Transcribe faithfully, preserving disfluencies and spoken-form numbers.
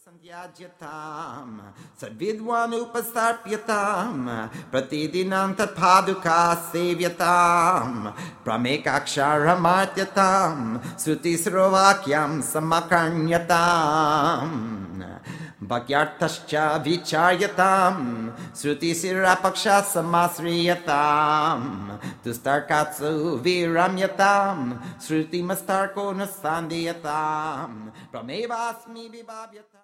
Sandhyajyatam Sadvidwanupasarpyatam Pratidinam Tatpaduka Sevyatam Pramekaksharamardyatam Srutisrovakyam Samakarnyatam Bhagyartascha Vicharyatam Srutisirapaksha Samasriyatam Tustarkatsu Viramyatam Srutimastarko Nasandhyatam Pramevasmi Vibhavyatam